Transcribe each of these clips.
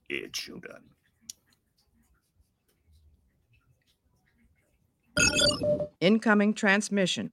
It showtime. Incoming transmission.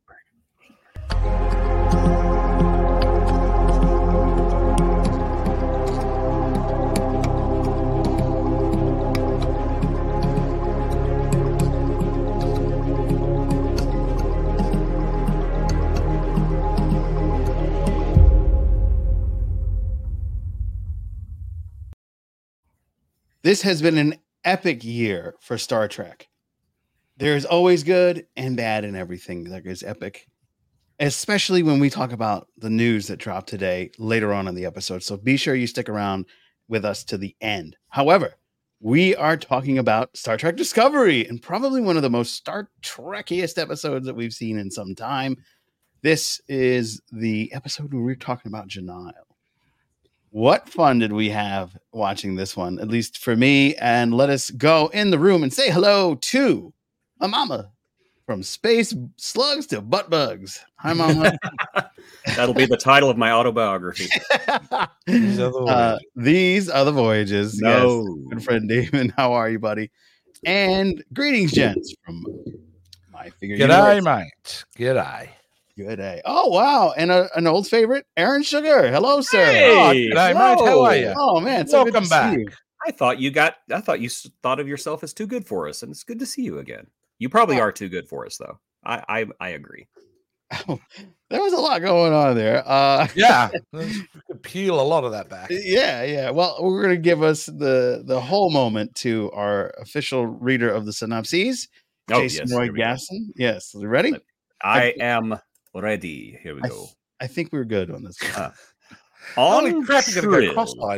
This has been an epic year for Star Trek. There's always good and bad in everything that is epic, especially when we talk about the news that dropped today later on in the episode. So be sure you stick around with us to the end. However, we are talking about Star Trek Discovery and probably one of the most Star Trekiest episodes that we've seen in some time. This is the episode where we're talking about Janelle. What fun did we have watching this one, at least for me? And let us go in the room and say hello to a mama from space slugs to butt bugs. Hi, mama. That'll be the title of my autobiography. These are the voyages. No. Yes. Good friend Damon. How are you, buddy? And greetings, gents, from my figure. G'day, mate. G'day. Good day. Oh, wow. And an old favorite, Aaron Sugar. Hello, sir. Hey, Oh, g'day, mate. How are you? Oh, man. So Welcome back. I thought you thought of yourself as too good for us, and it's good to see you again. You probably are too good for us, though. I agree. Oh, there was a lot going on there. Yeah, we could peel a lot of that back. Yeah. Well, we're going to give us the whole moment to our official reader of the synopses, Jason Roy Gasson. Yes, you ready? I am ready. Here we go. I think we're good on this. Holy crap, you're going to go cross-eyed.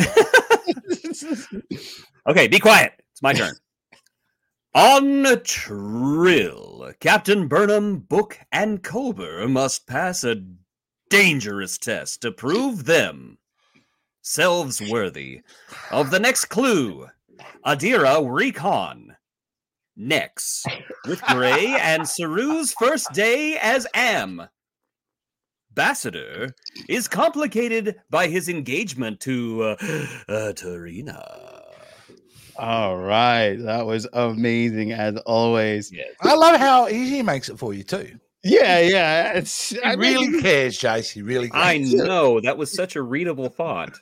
Okay, be quiet. It's my turn. On Trill, Captain Burnham, Book, and Culber must pass a dangerous test to prove themselves worthy of the next clue, Adira Recon. Next, with Gray and Saru's first day as Ambassador is complicated by his engagement to Tarina. All right. That was amazing as always. Yes. I love how easy he makes it for you, too. Yeah. He really cares, Jace. He really cares. I know. That was such a readable font.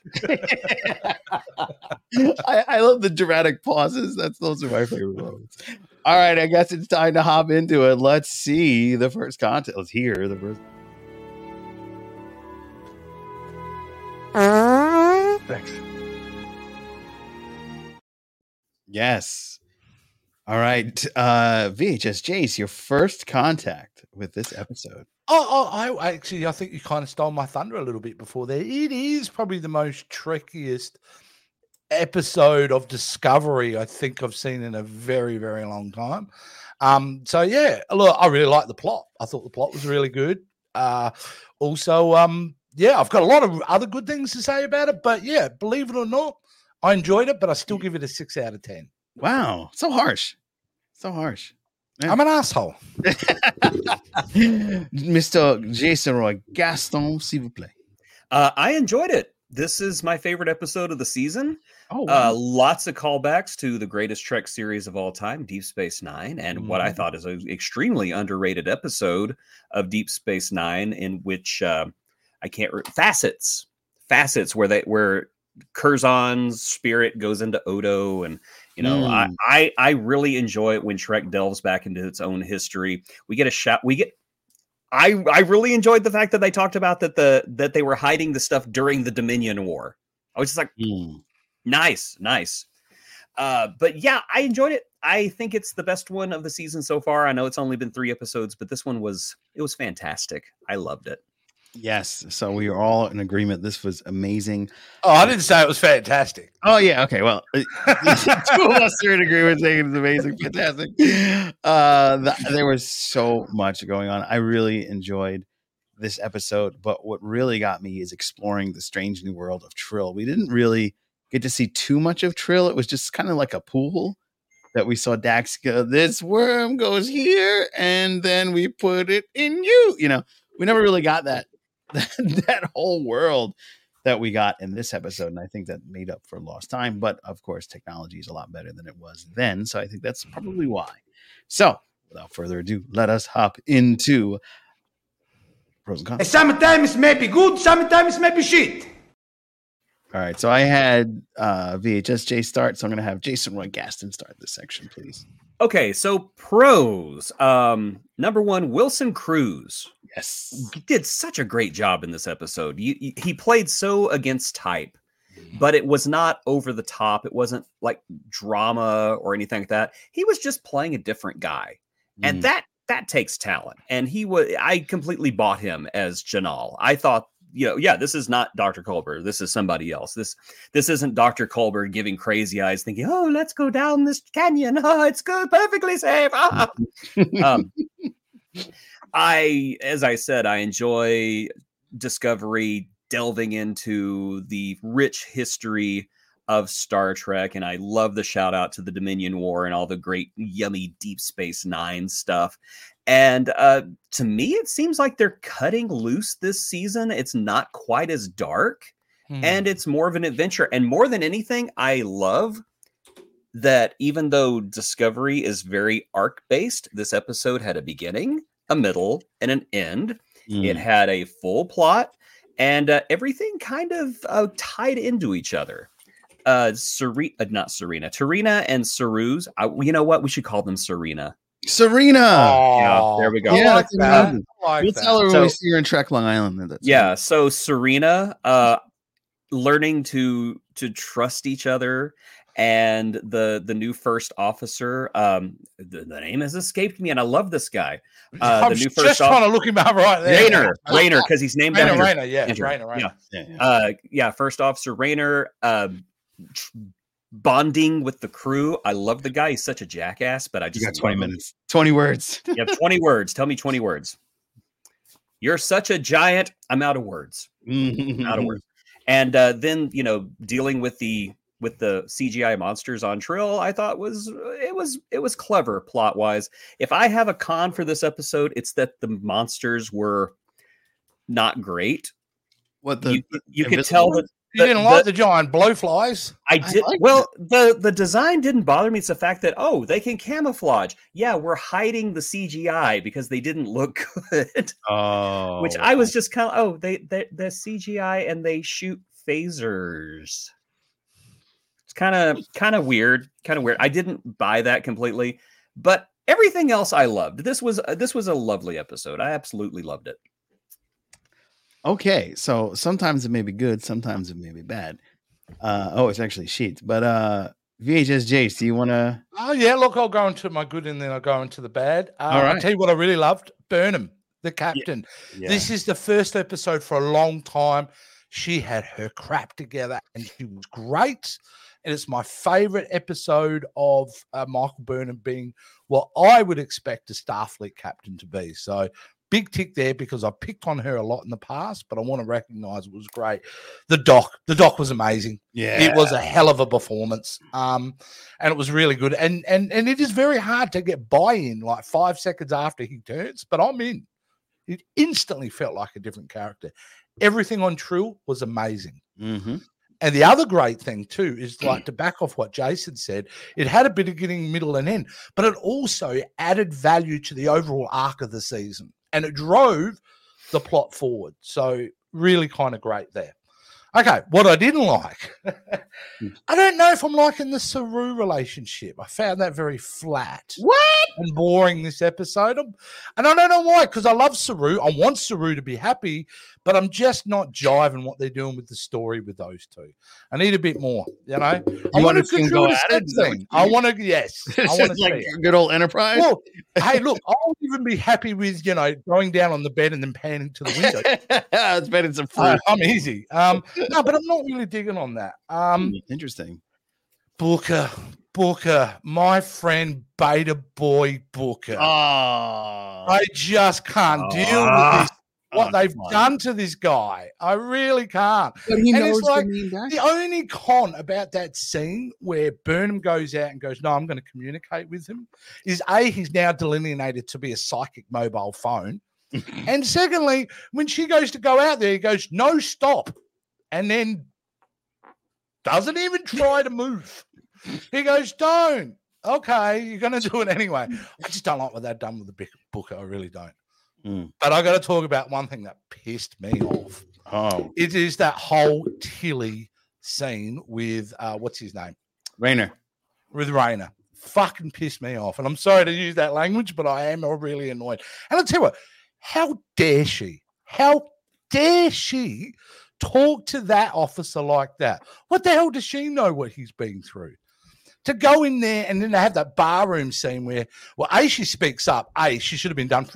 I love the dramatic pauses. Those are my favorite moments. All right. I guess it's time to hop into it. Let's see the first content. Let's hear the first. Thanks. Yes. All right. VHS Jace, your first contact with this episode. I think you kind of stole my thunder a little bit before there. It is probably the most trickiest episode of Discovery I think I've seen in a very, very long time. So yeah, look, I really like the plot. I thought the plot was really good. Also, I've got a lot of other good things to say about it, but yeah, believe it or not, I enjoyed it, but I still give it a 6 out of 10. Wow. So harsh. Yeah. I'm an asshole. Mr. Jason Roy Gaston, s'il vous plaît. I enjoyed it. This is my favorite episode of the season. Oh, wow. Lots of callbacks to the greatest Trek series of all time, Deep Space Nine, and what I thought is an extremely underrated episode of Deep Space Nine, in which facets where Curzon's spirit goes into Odo, and I really enjoy it when Trek delves back into its own history. I really enjoyed the fact that they talked about that they were hiding the stuff during the Dominion War. I was just like, nice. But yeah, I enjoyed it. I think it's the best one of the season so far. I know it's only been 3 episodes, but this one was fantastic. I loved it. Yes. So we are all in agreement. This was amazing. Oh, I didn't say it was fantastic. Oh, yeah. Okay. Well, 2 of us are in agreement saying it's amazing. Fantastic. There was so much going on. I really enjoyed this episode. But what really got me is exploring the strange new world of Trill. We didn't really get to see too much of Trill. It was just kind of like a pool that we saw Dax go, this worm goes here, and then we put it in you. We never really got that whole world. that we got in this episode. And I think that made up for lost time. But of course, technology is a lot better than it was then. So I think that's probably why. So without further ado, let us hop into pros and cons. Sometimes maybe good, sometimes maybe shit. All right. So I had VHSJ start. So I'm going to have Jason Roy Gaston start this section, please. Okay, so pros. Number one, Wilson Cruz. Yes. He did such a great job in this episode. He played so against type, but it was not over the top. It wasn't like drama or anything like that. He was just playing a different guy. And that takes talent. And I completely bought him as Janal. I thought, this is not Dr. Colbert. This is somebody else. This isn't Dr. Colbert giving crazy eyes thinking, oh, let's go down this canyon. Oh, it's good, perfectly safe. As I said, I enjoy Discovery delving into the rich history of Star Trek, and I love the shout out to the Dominion War and all the great yummy Deep Space Nine stuff. And to me, it seems like they're cutting loose this season. It's not quite as dark, and it's more of an adventure. And more than anything, I love that even though Discovery is very arc-based, this episode had a beginning, a middle, and an end. It had a full plot, and everything kind of tied into each other. Tarina and Saru's. You know what? We should call them Serena. Serena. Yeah, there we go. Yeah, like that. We'll tell her when we see her in Trek Long Island. So Serena learning to trust each other, and the new first officer, the name has escaped me, and I love this guy. I'm the new just trying to look him up right there. Raynor, because he's named after Raynor, yes, Raynor. Yeah. First Officer Raynor, bonding with the crew. I love the guy. He's such a jackass, but I just got 20 minutes. 20 words. You have 20 words. Tell me 20 words. You're such a giant. I'm out of words. Out of words. And then, dealing with the CGI monsters on Trill, I thought it was clever plot wise. If I have a con for this episode, it's that the monsters were not great. What you could tell that you didn't like the giant blowflies. I did. Well, the design didn't bother me. It's the fact that they can camouflage. Yeah, we're hiding the CGI because they didn't look good. Oh, which I was just kind of they're CGI and they shoot phasers. It's kind of weird. I didn't buy that completely, but everything else I loved. This was a lovely episode. I absolutely loved it. Okay, so sometimes it may be good, sometimes it may be bad. It's actually Sheets, but VHS Jace, do you want to? Oh yeah, look, I'll go into my good and then I'll go into the bad. All right. I'll tell you what I really loved: Burnham, the captain. Yeah. This is the first episode for a long time. She had her crap together and she was great. And it's my favorite episode of Michael Burnham being what I would expect a Starfleet captain to be. So big tick there because I've picked on her a lot in the past, but I want to recognize it was great. The doc was amazing. Yeah. It was a hell of a performance. And it was really good. And it is very hard to get buy-in like 5 seconds after he turns, but I'm in. It instantly felt like a different character. Everything on Trill was amazing. Mm-hmm. And the other great thing, too, is like to back off what Jason said, it had a beginning, middle, and end, but it also added value to the overall arc of the season. And it drove the plot forward. So really kind of great there. Okay, what I didn't like. I don't know if I'm liking the Saru relationship. I found that very flat. What? And boring this episode. And I don't know why, because I love Saru. I want Saru to be happy, but I'm just not jiving what they're doing with the story with those two. I need a bit more, I want a good go at it. thing. I want to, yes. I want to like see it. good old Enterprise. Well, hey, look, I'll even be happy with, going down on the bed and then panning to the window. It's better some fruit. I'm easy. No, but I'm not really digging on that. Interesting. Booker, my friend Beta Boy Booker. Oh, I just can't deal with this. What they've done to this guy. I really can't. But he and knows it's like the mean guy. the only con about that scene where Burnham goes out and goes, no, I'm going to communicate with him, is he's now delineated to be a psychic mobile phone. And secondly, when she goes to go out there, he goes, no, stop. and then doesn't even try to move. He goes, don't. Okay, you're going to do it anyway. I just don't like what they've done with the Booker. I really don't. But I got to talk about one thing that pissed me off. Oh, It is that whole Tilly scene with, what's his name? Rainer. With Rainer. Fucking pissed me off. And I'm sorry to use that language, but I am really annoyed. And I'll tell you what, how dare she? How dare she talk to that officer like that? What the hell does she know what he's been through? To go in there and then to have that barroom scene where, well, A, she speaks up. A, she should have been done for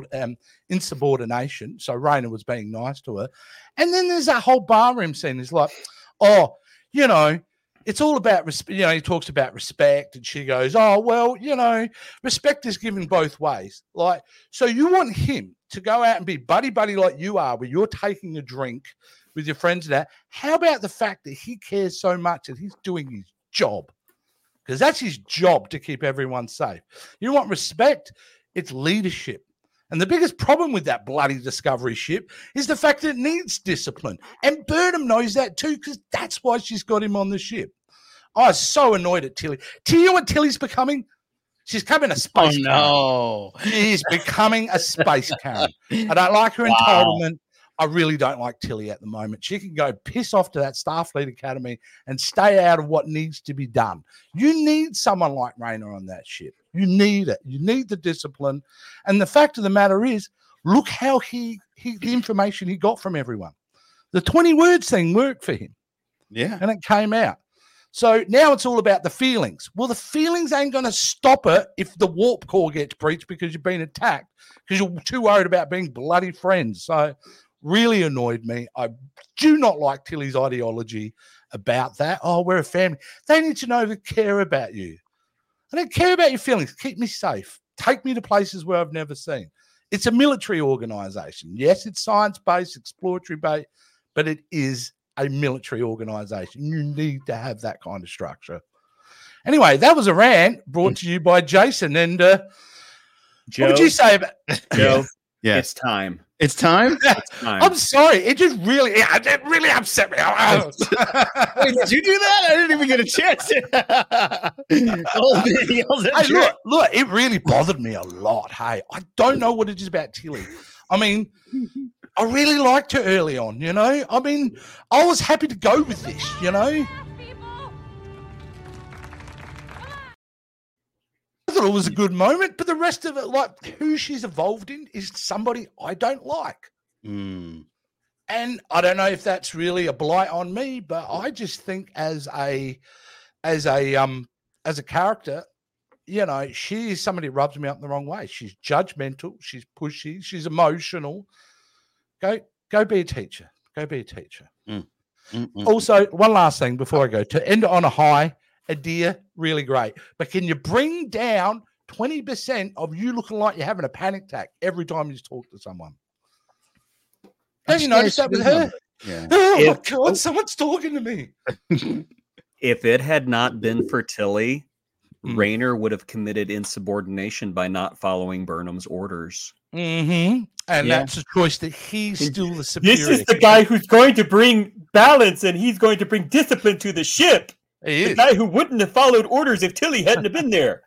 insubordination. So Rainer was being nice to her. And then there's that whole barroom scene. It's like, oh, you know, it's all about respect. You know, he talks about respect and she goes, oh, well, you know, respect is given both ways. Like, so you want him to go out and be buddy-buddy like you are, where you're taking a drink with your friends and that. How about the fact that he cares so much that he's doing his job? Because that's his job, to keep everyone safe. You want respect? It's leadership. And the biggest problem with that bloody Discovery ship is the fact that it needs discipline. And Burnham knows that too, because that's why she's got him on the ship. I was so annoyed at Tilly. Do you know what Tilly's becoming? She's becoming a space Karen. No. She's becoming a space Karen. I don't like her entitlement. I really don't like Tilly at the moment. She can go piss off to that Starfleet Academy and stay out of what needs to be done. You need someone like Rainer on that ship. You need it. You need the discipline. And the fact of the matter is, look how the information he got from everyone. The 20 words thing worked for him. Yeah. And it came out. So now it's all about the feelings. Well, the feelings ain't going to stop it if the warp core gets breached because you've been attacked, because you're too worried about being bloody friends. So really annoyed me. I do not like Tilly's ideology about that. Oh, we're a family. They need to know to care about you. I don't care about your feelings. Keep me safe. Take me to places where I've never seen. It's a military organization. Yes, it's science-based, exploratory based, but it is a military organization. You need to have that kind of structure. Anyway, that was a rant brought to you by Jason. And Joe, what would you say about Joe? Yeah. It's time. It's time? It's time. I'm sorry. It really upset me. Wait, did you do that? I didn't even get a chance. Look, it really bothered me a lot. Hey, I don't know what it is about Tilly. I mean, I really liked her early on, you know? I mean, I was happy to go with this, you know? I thought it was a good moment, but the rest of it, like who she's evolved in, is somebody I don't like. And I don't know if that's really a blight on me, but I just think as a character, you know, she is somebody who rubs me up the wrong way. She's judgmental, she's pushy, she's emotional. Go be a teacher. Go be a teacher. Also, one last thing before I go, to end it on a high, Adir, really great. But can you bring down 20% of you looking like you're having a panic attack every time you talk to someone? Don't you notice that with her? Yeah. Oh, my God, someone's talking to me. If it had not been for Tilly, Rainer would have committed insubordination by not following Burnham's orders. And that's a choice that he's still the superior. This is the guy who's going to bring balance and he's going to bring discipline to the ship. He is. The guy who wouldn't have followed orders if Tilly hadn't have been there.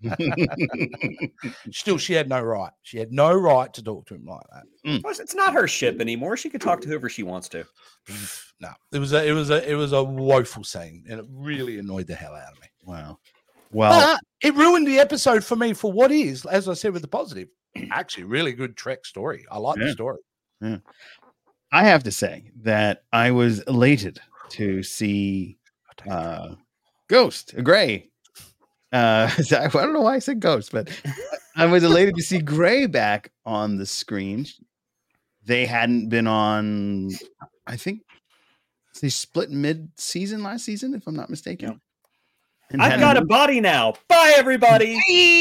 Still, she had no right. She had no right to talk to him like that. Plus, it's not her ship anymore. She can talk to whoever she wants to. No, it was a woeful scene, and it really annoyed the hell out of me. Wow. Well, But it ruined the episode for me for what is, as I said, with the positive, actually really good Trek story. I like the story. Yeah. I have to say that I was elated to see Ghost, Gray. I don't know why I said Ghost, but I was elated to see Gray back on the screen. They hadn't been on, I think they split mid-season last season, if I'm not mistaken. And I've got a body now. Bye, everybody.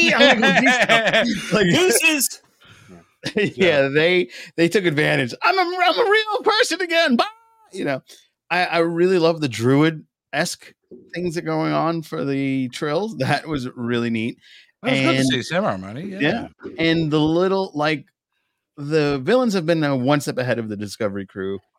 Deuces. Yeah, they took advantage. I'm a real person again. Bye. You know, I really love the druid-esque things that are going on for the Trills. That was really neat. It was good to see Samurai Money. Yeah. And the little, like, the villains have been one step ahead of the Discovery crew.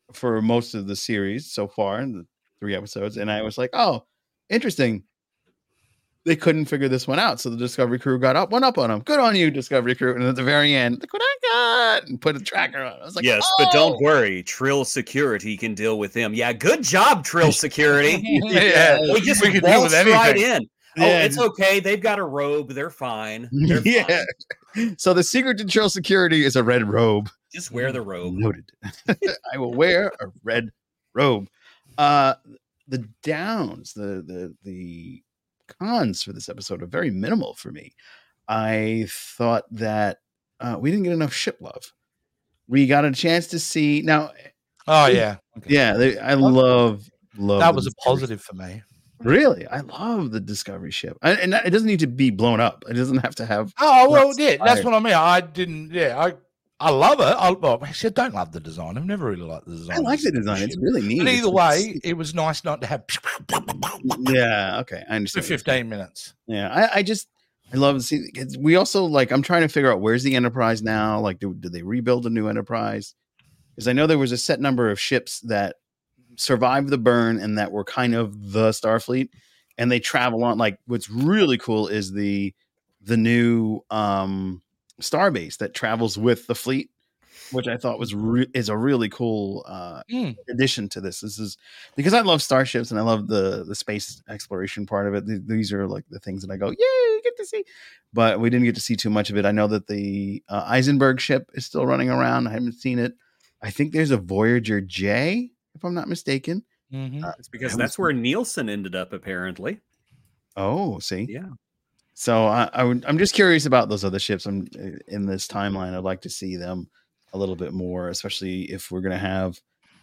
for most of the series so far in the 3 episodes, and I was like, oh, interesting. They couldn't figure this one out, so the Discovery crew got one up on them. Good on you, Discovery crew. And at the very end, look what I got, and put a tracker on. I was like, yes, oh! but don't worry, Trill Security can deal with them. Yeah, good job, Trill Security. Yeah, They just we can deal with waltz right anything. in. Oh, it's okay. They've got a robe. They're fine. They're fine. So the secret to Trill Security is a red robe. Just wear the robe. Noted. I will wear a red robe. The downs, the cons for this episode are very minimal for me. I thought that we didn't get enough ship love. We got a chance to see now. Oh yeah, okay. Yeah. I love that was a positive for me. Really, I love the Discovery ship, and it doesn't need to be blown up. It doesn't have to have. Oh well, yeah, that's what I mean. I didn't. Yeah, I love it. Well, actually, I don't love the design. I've never really liked the design. I like the design. It's really neat. But either way, it was nice not to have. Yeah. Okay. I understand. For 15 minutes. Yeah. I love seeing. We also like. I'm trying to figure out where's the Enterprise now. Like, did they rebuild a new Enterprise? Because I know there was a set number of ships that survived the burn and that were kind of the Starfleet, and they travel on. Like, what's really cool is the new Starbase that travels with the fleet, which I thought was is a really cool addition to this. This is because I love starships and I love the space exploration part of it. These are like the things that I go, yay, get to see. But we didn't get to see too much of it. I know that the Eisenberg ship is still running around. I haven't seen it. I think there's a Voyager J, if I'm not mistaken. Mm-hmm. It's because that's where Nielsen ended up, apparently. Oh, see, yeah. So I'm just curious about those other ships. I'm in this timeline. I'd like to see them a little bit more, especially if we're going to have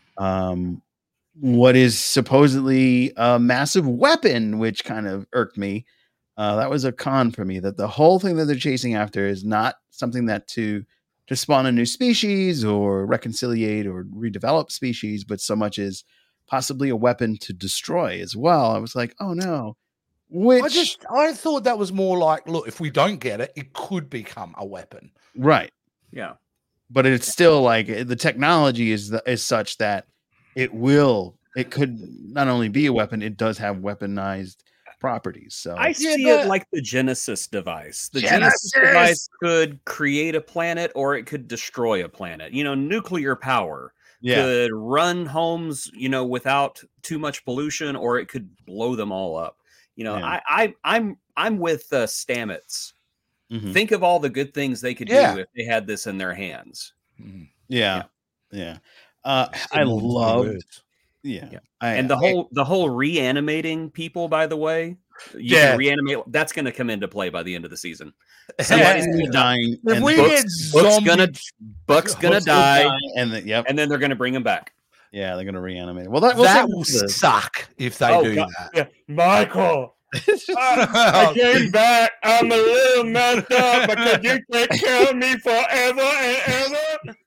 what is supposedly a massive weapon, which kind of irked me. That was a con for me, that the whole thing that they're chasing after is not something that to spawn a new species or reconciliate or redevelop species, but so much as possibly a weapon to destroy as well. I was like, oh no. I thought that was more like, look, if we don't get it, it could become a weapon. Right. Yeah. But it's still like the technology is such that it could not only be a weapon, it does have weaponized properties. So I see it like the Genesis device. The Genesis device could create a planet or it could destroy a planet. Nuclear power could run homes, without too much pollution, or it could blow them all up. I'm with Stamets. Mm-hmm. Think of all the good things they could do if they had this in their hands. Yeah. I love it. Yeah. And the whole reanimating people, by the way, you can reanimate. That's going to come into play by the end of the season. Somebody's dying. If we get Buck's gonna die, and then they're going to bring him back. Yeah, they're going to reanimate. Well, that will suck if they do that. Yeah. Michael, I came back. I'm a little messed up because you can't kill me forever and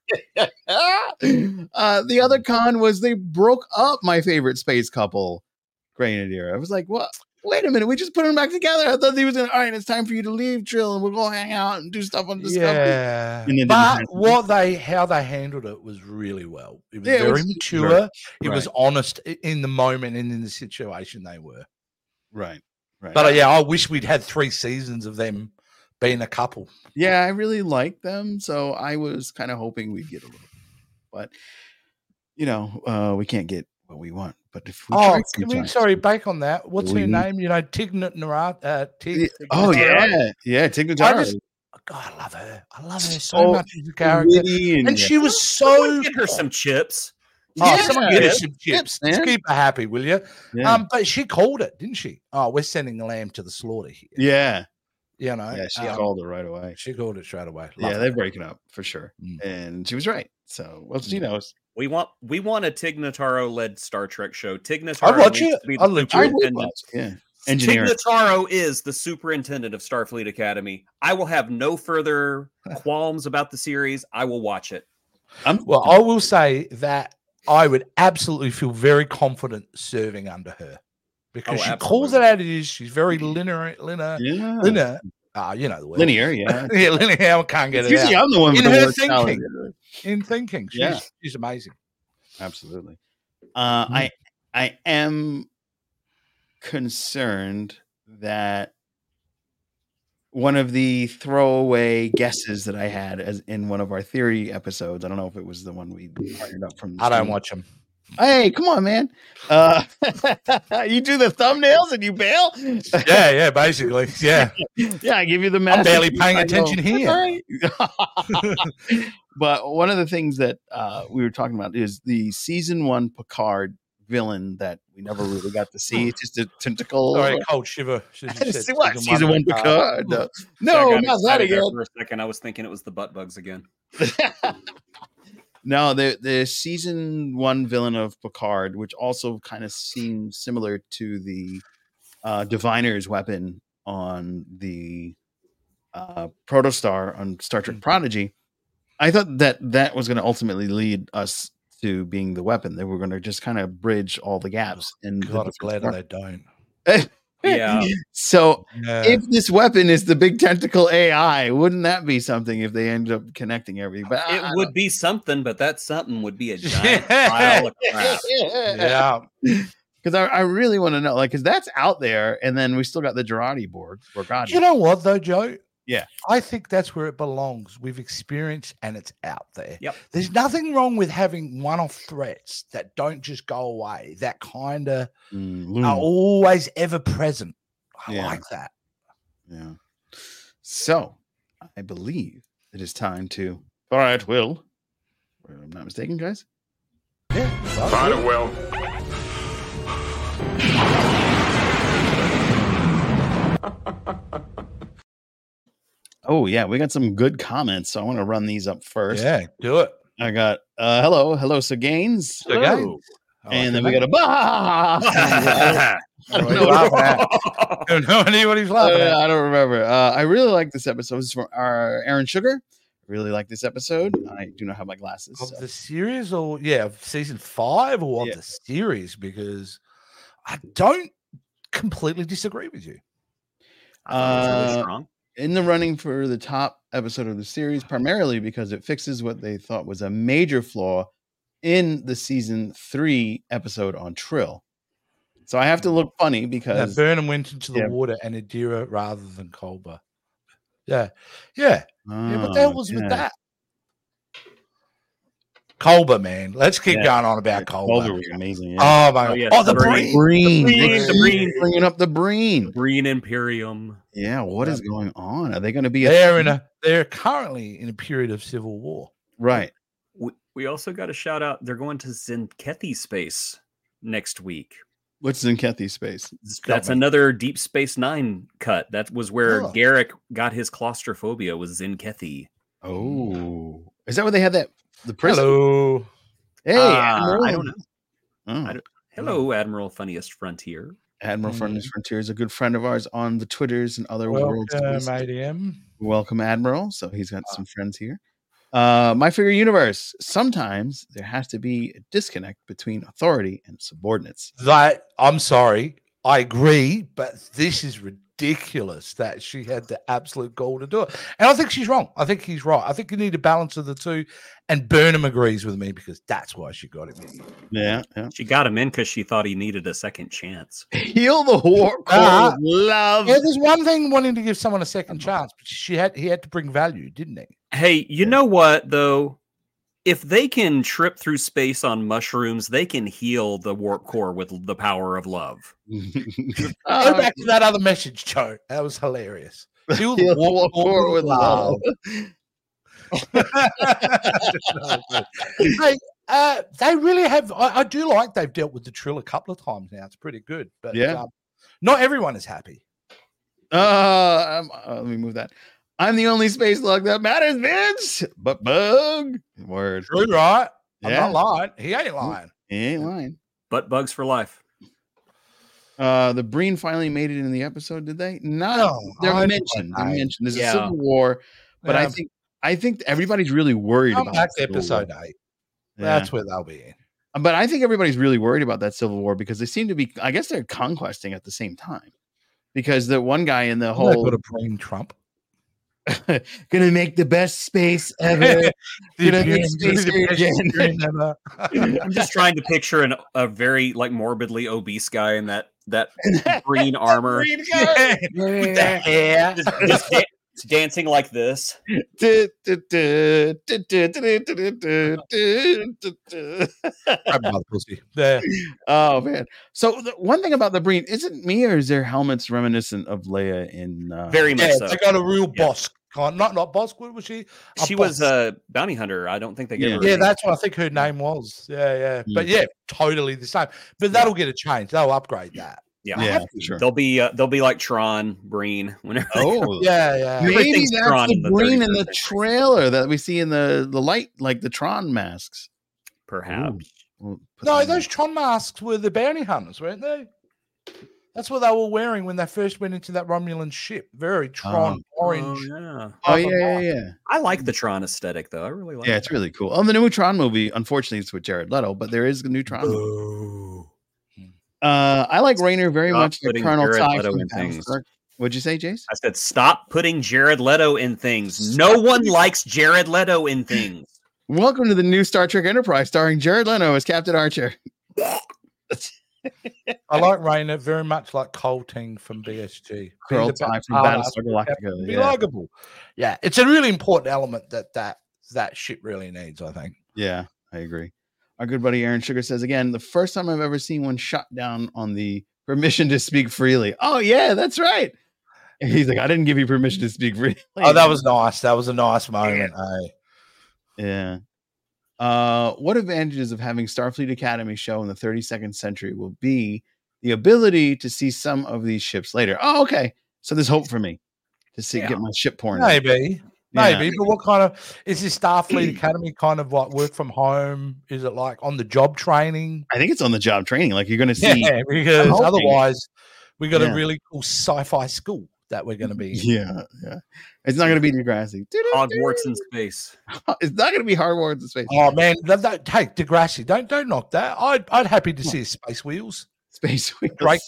ever. The other con was they broke up my favorite space couple, Grenadier. I was like, what? Wait a minute, we just put them back together. I thought he was going, all right, it's time for you to leave, Trill, and we'll go hang out and do stuff on Discovery. Yeah, but how they handled it was really well. It was very mature. Right. It was honest in the moment and in the situation they were. Right. But I wish we'd had 3 seasons of them being a couple. Yeah, I really like them, so I was kind of hoping we'd get a little, but we can't get what we want. But if we back on that. What's her name? Tig Notaro. Tig Notaro. God, I love her. I love her so much as a character. And she was so. Get her some chips. Someone get her some chips. Just keep her happy, will you? Yeah. But she called it, didn't she? Oh, we're sending the lamb to the slaughter here. Yeah. Yeah, she called it right away. She called it straight away. They're breaking up for sure. And she was right. So, she knows. We want a Tig Notaro led Star Trek show. Tig Notaro. I'd watch it. Tig Notaro is the superintendent of Starfleet Academy. I will have no further qualms about the series. I will watch it. I will say that I would absolutely feel very confident serving under her because she calls it out. It is. She's very linear. You know the word. Linear, yeah. Yeah, linear. I can't get it usually out. I'm the one in her thinking. In thinking. She's amazing. Absolutely. I am concerned that one of the throwaway guesses that I had as in one of our theory episodes, I don't know if it was the one we partnered up from. I don't watch them. Hey, come on, man. You do the thumbnails and you bail? Yeah, basically. Yeah. Yeah, I give you the I'm message. barely paying attention here. But one of the things that we were talking about is the season 1 Picard villain that we never really got to see. It's just a tentacle. Sorry, cold shiver. Season 1 Picard. No, I got not that excited there again. for a second. I was thinking it was the butt bugs again. No, the season 1 villain of Picard, which also kind of seems similar to the Diviner's weapon on the Protostar on Star Trek Prodigy. I thought that was going to ultimately lead us to being the weapon. They were going to just kind of bridge all the gaps. And God, I'm glad they don't. Yeah. So Yeah. if this weapon is the big tentacle AI, wouldn't that be something if they end up connecting everything? But It I would be something, but that something would be a giant Yeah. pile of crap. Yeah. Because I really want to know, like, because that's out there, and then we still got the Girardi board. You know what, though, Joe? Yeah. I think that's where it belongs. We've experienced and it's out there. Yep. There's nothing wrong with having one-off threats that don't just go away, that kind of are always ever present. I Yeah. like that. Yeah. So I believe it is time to. All right, Will. If I'm not mistaken, guys. Yeah. Fine, Will. Oh yeah, we got some good comments, so I want to run these up first. Yeah, do it. I got hello, Saganes. Hello. And then we got a bah. I don't know what he's laughing at. I don't remember. I really like this episode. This is from our Aaron Sugar. Really like this episode. I do not have my glasses. Of So. the series, or of season 5, or Yeah. of the series, because I don't completely disagree with you. I thought it was really strong. In the running for the top episode of the series, primarily because it fixes what they thought was a major flaw in the season 3 episode on Trill. So I have to look funny Now, because Burnham went into the Yeah. water and Adira rather than Culber. Yeah. What the hell was with that? Culber, man. Let's keep Yeah. going on about Culber Culber. was amazing. Yeah. Oh my god! yeah, Oh, the Breen. Breen. Breen, bringing up the Breen. Green Imperium. Yeah, what is going on? Are they going to be They're currently in a period of civil war. right? We also got a shout out. They're going to Zenkethi space next week. What's in Kethy's space? That's another Deep Space Nine cut. That was where Oh. Garrick got his claustrophobia, was Zenkethi. Oh, is that where they had that? The prison? Hello. Hey, Admiral. I don't know. Oh. I don't- Hello, Admiral Funniest Frontier. Admiral Frontiers Frontier is a good friend of ours on the Twitters and other worlds. Welcome, ADM. Welcome, Admiral. So he's got some friends here. My Figure Universe. Sometimes there has to be a disconnect between authority and subordinates. I'm sorry. I agree, but this is ridiculous that she had the absolute goal to do it. And I think she's wrong. I think he's right. I think you need a balance of the two. And Burnham agrees with me because that's why she got him in. Yeah. She got him in because she thought he needed a second chance. Heal the war core with love. Yeah, there's one thing wanting to give someone a second chance, but he had to bring value, didn't he? Hey, you know what, though? If they can trip through space on mushrooms, they can heal the warp core with the power of love. Go back to that other message, Joe. That was hilarious. Heal Heal the war core with love. Hey, they really have. I do like they've dealt with the Trill a couple of times now. It's pretty good, but Yeah. Not everyone is happy. Let me move that. I'm the only space log that matters, bitch. But bug. Word. True, right? I'm Yeah. not lying. He ain't lying. He ain't lying. Butt bugs for life. The Breen finally made it in the episode, did they? No, No, they're I mentioned. They're don't. mentioned. There's Yeah. a civil war, but Yeah. I think everybody's really worried Come about back to the Civil episode War. 8. Yeah. That's where they'll be in. But I think everybody's really worried about that Civil War because they seem to be. I guess they're conquesting at the same time, because the one guy in the They've whole got to bring Trump. Gonna make the best space ever. Gonna make space again. I'm just trying to picture a very like morbidly obese guy in that green armor. Green guy. With the hair. Just dancing like this. Oh man! So the one thing about the Breen, is it me or is their helmets reminiscent of Leia in? Very much so. They got a real boss. Not Bosk. What was she? She was a bounty hunter. I don't think they gave her. Yeah, that's what I think her name was. Yeah. But yeah, totally the same. But that'll get a change. They'll upgrade that. Yeah, for sure. They'll be like Tron Breen whenever. Oh, yeah. Maybe that's Tron the Breen in the trailer that we see in the light, like the Tron masks. Perhaps. No, those Tron masks were the bounty hunters, weren't they? That's what they were wearing when they first went into that Romulan ship. Very Tron orange. Oh yeah. I like the Tron aesthetic though. I really like. Yeah, it's really cool. Oh, the new Tron movie. Unfortunately, it's with Jared Leto, but there is a new Tron movie. I like Rainer very much. Like Colonel Ty from Battlestar. What'd you say, Jace? I said stop putting Jared Leto in things. No one likes Jared Leto in things. Welcome to the new Star Trek Enterprise, starring Jared Leto as Captain Archer. I like Rainer very much like Cole Ting from BSG. Colonel Ty from Battlestar Galactica. Be likable. Yeah, it's a really important element that ship really needs, I think. Yeah, I agree. Our good buddy Aaron Sugar says again, the first time I've ever seen one shot down on the permission to speak freely. Oh yeah, that's right. And he's like, I didn't give you permission to speak freely. Oh, that was nice. That was a nice moment. Yeah. What advantages of having Starfleet Academy show in the 32nd century will be the ability to see some of these ships later. Oh, okay. So there's hope for me to see get my ship porn. Maybe. Maybe, but what kind of is this Starfleet Academy kind of like work from home? Is it like on the job training? I think it's on the job training. Like you're going to see, because otherwise we got a really cool sci-fi school that we're going to be. Yeah. It's not going to be Degrassi. Hogwarts in space. It's not going to be Hogwarts in space. Oh man, hey Degrassi, don't knock that. I'd happy to see Space Wheels. Space Wheels. Right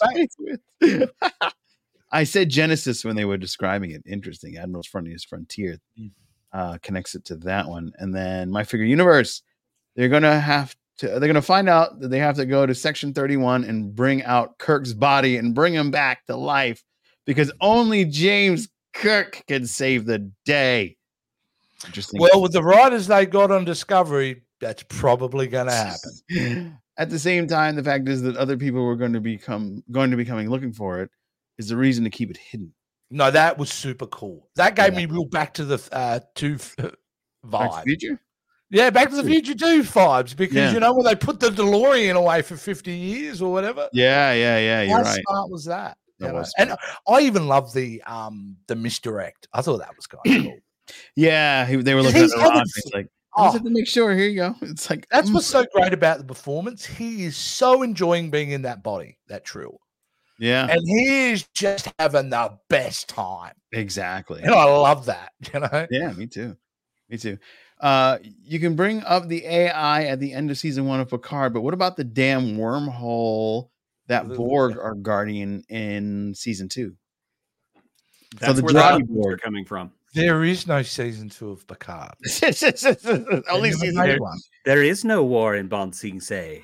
back. I said Genesis when they were describing it. Interesting. Admiral's Frontier connects it to that one. And then My Figure Universe. They're going to find out that they have to go to Section 31 and bring out Kirk's body and bring him back to life because only James Kirk can save the day. Interesting. Well, with the writers they got on Discovery, that's probably going to happen. At the same time, the fact is that other people were going to be coming looking for it. Is the reason to keep it hidden. No, that was super cool. That gave me real Back to the vibe. Back to the Future? Yeah, Back to the Future 2 vibes because you know when they put the DeLorean away for 50 years or whatever. Yeah. You're How right. smart was that? And I even love the misdirect. I thought that was kind of cool. Yeah, they were looking at the rock. It's like, I have to make sure. Here you go. It's like that's what's so great about the performance. He is so enjoying being in that body, that Trill. Yeah. And he's just having the best time. Exactly. And I love that, you know? Yeah, me too. You can bring up the AI at the end of season 1 of Picard, but what about the damn wormhole that Borg are guarding in season 2? That's where the Borg are coming from. There is no season 2 of Picard. Only season 1. There is no war in Bon Sing Se.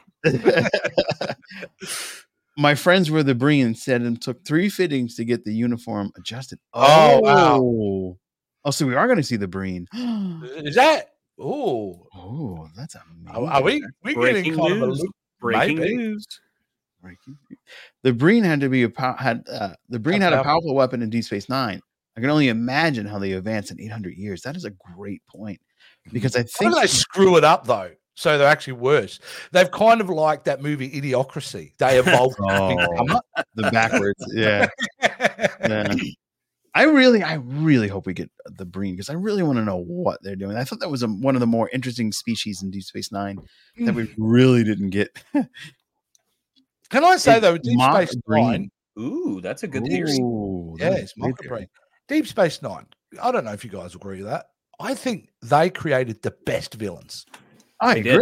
My friends were the Breen said it took 3 fittings to get the uniform adjusted. Oh wow. Oh, so we are going to see the Breen. Is that? Oh, that's amazing. Are we getting kind of a look? Breaking news. The Breen had a powerful weapon in Deep Space Nine. I can only imagine how they advanced in 800 years. That is a great point because I think they screw it up though. So they're actually worse. They've kind of like that movie Idiocracy. They evolved the backwards. Yeah. I really hope we get the Breen because I really want to know what they're doing. I thought that was one of the more interesting species in Deep Space Nine that we really didn't get. Can I say though, Deep Space Nine? Ooh, that's a good theory. Yeah, it's Mocha Breen. Deep Space Nine. I don't know if you guys agree with that. I think they created the best villains. I agree.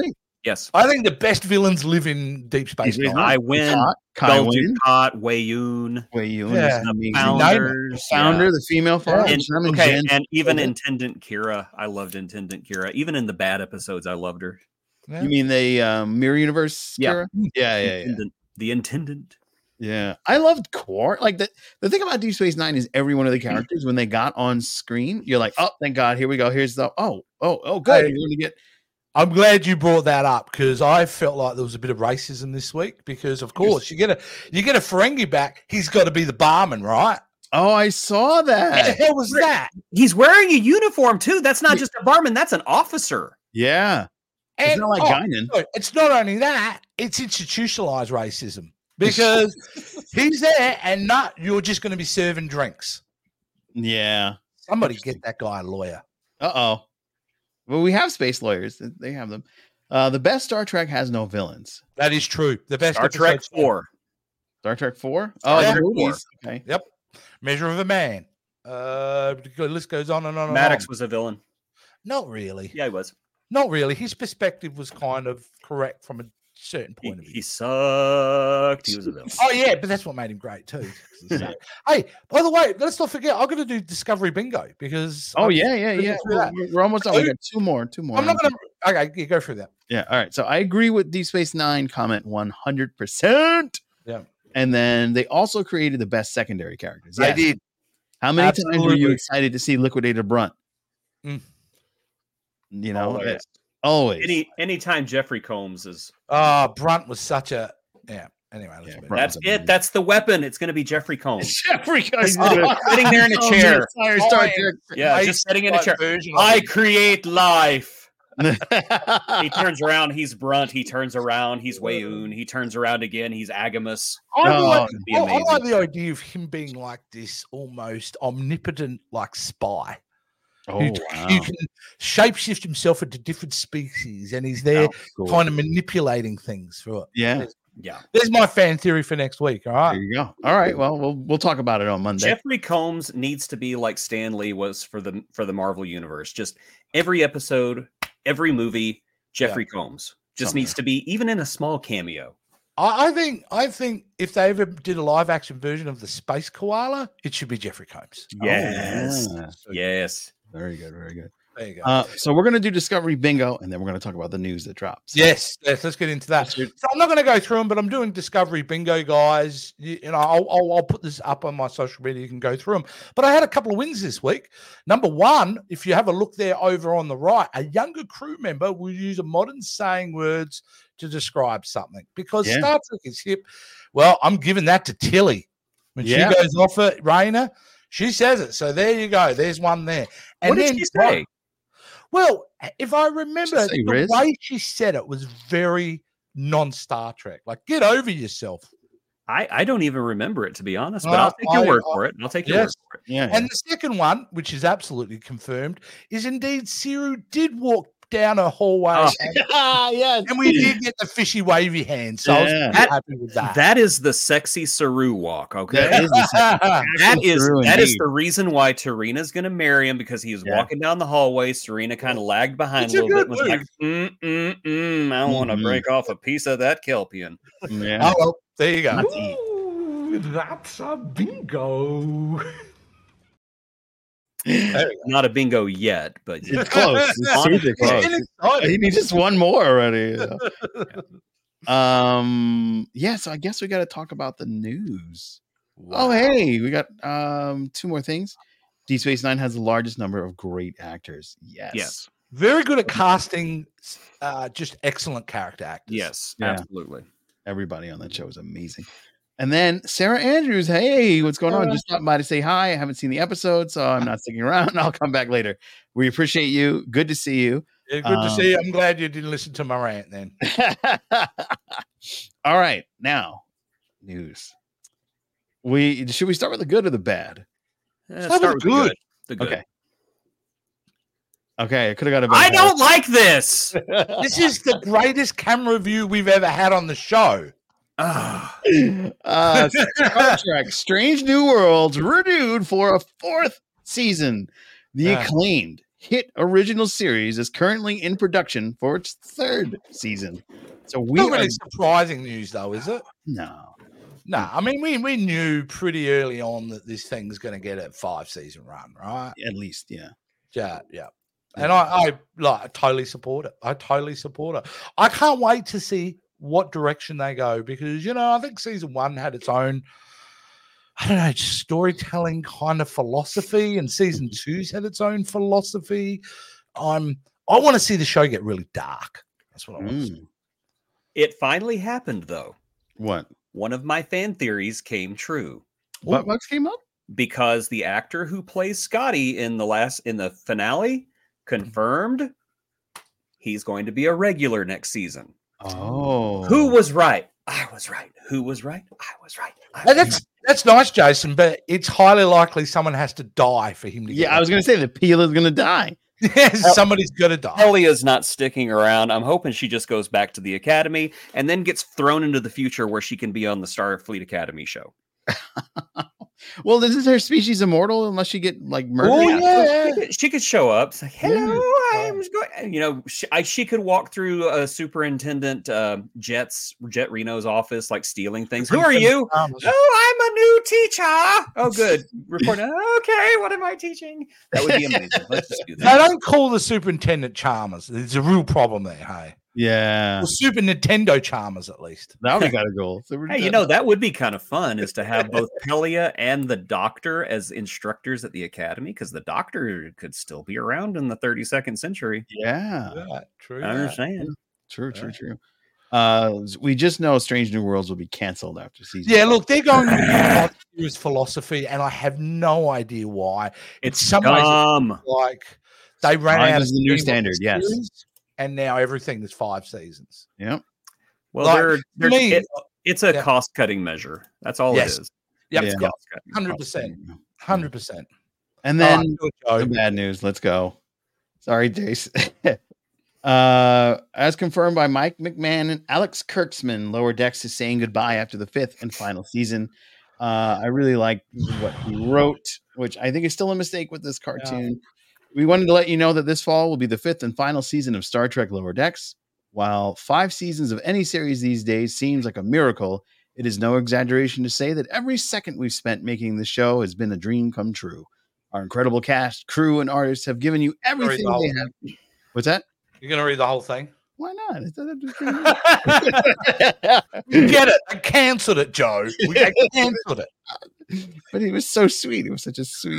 Yes. I think the best villains live in Deep Space Deep Space Nine. I win. Kai Gul Wynn. Dukat, Wei Yun, Wei Yun Yeah. is the amazing. founders. The founder, the female founder, And, Sherman okay, Jen. and even Intendant Kira. I loved Intendant Kira. Even in the bad episodes, I loved her. Yeah. You mean the Mirror Universe? Yeah. Kira? Yeah. Intendant, the Intendant. Yeah, I loved Quark. Like the thing about Deep Space Nine is every one of the characters when they got on screen, you're like, oh, thank God, here we go. Here's the good. Hey, You're gonna get I'm glad you brought that up because I felt like there was a bit of racism this week because, of course, you get a Ferengi back. He's got to be the barman, right? Oh, I saw What the that. hell was that? He's wearing a uniform too. That's not just a barman. That's an officer. Yeah, it's not like Guinan. sorry, it's not only that; it's institutionalized racism because he's there, and you're just going to be serving drinks. Yeah. Somebody get that guy a lawyer. Well, we have space lawyers. They have them. The best Star Trek has no villains. That is true. The best Star Trek episode's 4. Star Trek 4? Star the Trek movies. Okay. Yep. Measure of a Man. The list goes on and on. Maddox and on. was a villain. Not really. Yeah, he was. Not really. His perspective was kind of correct from a certain point of view. He sucked. He was a villain. Oh yeah, but that's what made him great too. Hey, by the way, let's not forget, I'm going to do Discovery Bingo because. Oh yeah. We're almost done. We got two more. I'm not going to. Okay, you go through that. Yeah. All right. So I agree with Deep Space Nine comment 100%. Yeah. And then they also created the best secondary characters. They Yes. did. How many times were you Absolutely. excited to see Liquidator Brunt? Mm. You know, Always. always. Anytime Jeffrey Combs is. Brunt was such a. Yeah. Anyway, let's Yeah, move Brunt. on. That's it. That's the weapon. It's going to be Jeffrey Combs. Jeffrey Combs sitting there in a chair. Star Yeah, just sitting in a chair. I create life. He turns around. He's Brunt. He turns around. He's Wei-Un. He turns around again. He's Agamus. I like, it'd be I amazing. like the idea of him being like this almost omnipotent, like spy. Oh, who wow. can shapeshift himself into different species, and he's there Cool. kind of manipulating things through it. Yeah. Yeah. There's my fan theory for next week. All There right. you go. All right. Well, we'll talk about it on Monday. Jeffrey Combs needs to be like Stan Lee was for the Marvel Universe. Just every episode, every movie, Jeffrey Combs just Somewhere. needs to be even in a small cameo. I think if they ever did a live action version of the Space Koala, it should be Jeffrey Combs. Yes. Yeah. Yes. Very good. Very good. There you go. So we're going to do Discovery Bingo, and then we're going to talk about the news that drops. Yes, let's get into that. So I'm not going to go through them, but I'm doing Discovery Bingo, guys. I'll put this up on my social media. You can go through them. But I had a couple of wins this week. Number one, if you have a look there over on the right, a younger crew member will use a modern saying words to describe something because Yeah. Star Trek is hip. Well, I'm giving that to Tilly. When Yeah. she goes off at Raina, she says it. So there you go. There's one there. And What did then she say? well, if I remember, Just say the Riz. way she said it was very non-Star Trek. Like, get over yourself. I don't even remember it, to be honest, but No, I'll take your word I- for it. I'll take your word Yes. for it. Yeah. And the second one, which is absolutely confirmed, is indeed Siru did walk down a hallway Oh. yes. and we did get the fishy wavy hand. So I was Yeah. pretty happy with that. That is the sexy Saru walk, okay? That is the That is Saru that is indeed. the reason why Tarina's going to marry him because he was Yeah. walking down the hallway. Serena kind of lagged behind It's a a little bit. good And was like, I want to Mhm. break off a piece of that Kelpian. Yeah. Oh, well, there you go. Ooh, that's a bingo. There we go. Not a bingo yet, but It's close. It's Honestly. super close. Getting excited. He needs just one more already. Yeah, so I guess we got to talk about the news. Oh, hey, we got two more things. Deep Space Nine has the largest number of great actors. yes, Very good at casting just excellent character actors. yes, Yeah. absolutely. Everybody on that show is amazing. And then Sarah Andrews, hey, what's going on? Just stopping by to say hi. I haven't seen the episode, so I'm not sticking around. I'll come back later. We appreciate you. Good to see you. Yeah, good to see you. I'm glad you didn't listen to my rant then. All right, now news. Should we start with the good or the bad? Start with the good. The good. Okay. Okay, I could have got a I better. don't like this. This is the greatest camera view we've ever had on the show. Ah, Star Trek Strange New Worlds renewed for a fourth season. The acclaimed hit original series is currently in production for its 3rd season. So we Not are really surprising news, though, is it? no. No, I mean we knew pretty early on that this thing's going to get a 5-season run, right? At least, yeah. Yeah. And I totally support it. I can't wait to see what direction they go because I think season 1 had its own, I don't know, storytelling kind of philosophy, and season 2's had its own philosophy. I want to see the show get really dark. That's what I want to see. It finally happened, though. What? One of my fan theories came true. What came up? Because the actor who plays Scotty in the finale confirmed he's going to be a regular next season. Oh. Who was right? I was right. Who was right? I was right. That's nice, Jason, but it's highly likely someone has to die for him to get I was going to say the Peel is going to die. Somebody's going to die. Elia's not sticking around. I'm hoping she just goes back to the Academy and then gets thrown into the future where she can be on the Starfleet Academy show. Well, isn't her species immortal unless she get murdered? Oh, yeah. She could show up. It's like, hello, I'm going. She could walk through Superintendent Jet Reno's office, stealing things. Who are you? Oh, I'm a new teacher. Oh, good. Reporting. Okay, what am I teaching? That would be amazing. Let's just do that. They don't call the Superintendent Charmers. There's a real problem there. Hey. Yeah. Well, Super Nintendo Charmers, at least. That would got a goal. Hey, that would be kind of fun, is to have both Pelia and the Doctor as instructors at the Academy, because the Doctor could still be around in the 32nd century. Yeah. True. I understand. True. We just know Strange New Worlds will be canceled after season. Yeah, look, they're going to use philosophy, and I have no idea why. It's some dumb. Ways they ran out of the new standard. Yes. And now everything is 5 seasons. Yep. Well, it's a cost-cutting measure. That's all it is. Yep. Yeah. 100%. And then the bad news. Let's go. Sorry, Jace. As confirmed by Mike McMahon and Alex Kurtzman, Lower Decks is saying goodbye after the 5th and final season. I really like what he wrote, which I think is still a mistake with this cartoon. Yeah. We wanted to let you know that this fall will be the 5th and final season of Star Trek Lower Decks. While 5 seasons of any series these days seems like a miracle, it is no exaggeration to say that every second we've spent making the show has been a dream come true. Our incredible cast, crew, and artists have given you everything they have. What's that? You're going to read the whole thing? Why not? You get it. I canceled it, Joe. I canceled it. But he was so sweet. He was such a sweet.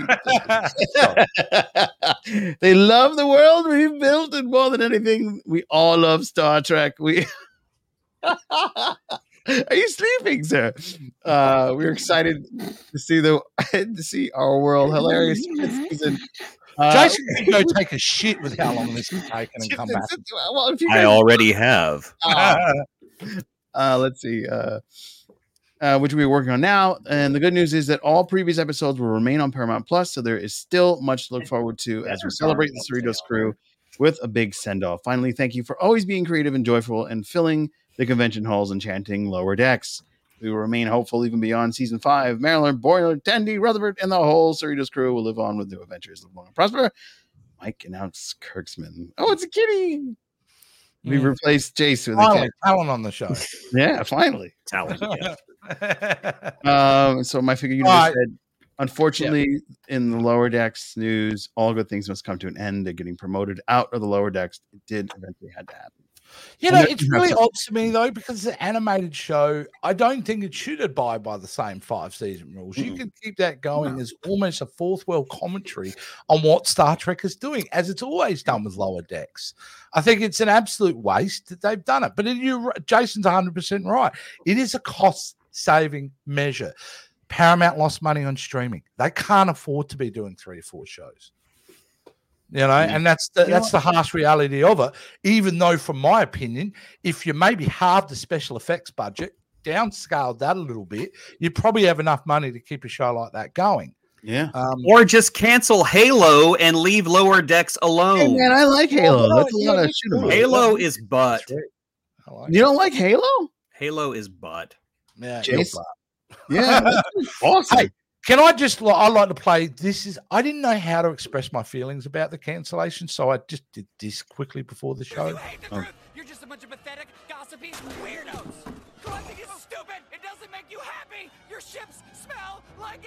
They love the world we've built, and more than anything, we all love Star Trek. Are you sleeping, sir? We're excited to see our world hilarious season. Jason can go take a shit with how long this is taking and come back. Well, I already have. Let's see. Which we're working on now. And the good news is that all previous episodes will remain on Paramount Plus, so there is still much to look forward to as we celebrate the Cerritos crew with a big send-off. Finally, thank you for always being creative and joyful and filling the convention halls and chanting Lower Decks. We will remain hopeful even beyond season 5. Marilyn, Boyler, Tandy, Rutherford, and the whole Cerritos crew will live on with new adventures. Live long and prosper. Mike announced Kurtzman. Oh, it's a kitty. We replaced Jace with a cat. Talon on the show. Yeah, finally. Talon. So my figure universe said, unfortunately, in the Lower Decks news, all good things must come to an end. They're getting promoted out of the Lower Decks. It did eventually had to happen. It's really odd to me, though, because the animated show, I don't think it should abide by the same 5-season rules. You can keep that going as almost a fourth world commentary on what Star Trek is doing, as it's always done with Lower Decks. I think it's an absolute waste that they've done it. But Jason's 100% right. It is a cost-saving measure. Paramount lost money on streaming. They can't afford to be doing 3 or 4 shows. And that's the harsh reality of it. Even though, from my opinion, if you maybe halved the special effects budget, downscaled that a little bit, you probably have enough money to keep a show like that going. Yeah. Or just cancel Halo and leave Lower Decks alone. Hey, man, I like Halo. That's a lot of shit. Halo is butt. You don't like Halo? Halo is butt. Yeah. Jace? Yeah. Awesome. Hey, Can I just? I like to play. I didn't know how to express my feelings about the cancellation, so I just did this quickly before the show. You hate the truth. You're just a bunch of pathetic, gossipy weirdos. Collecting is stupid. It doesn't make you happy. Your ships smell like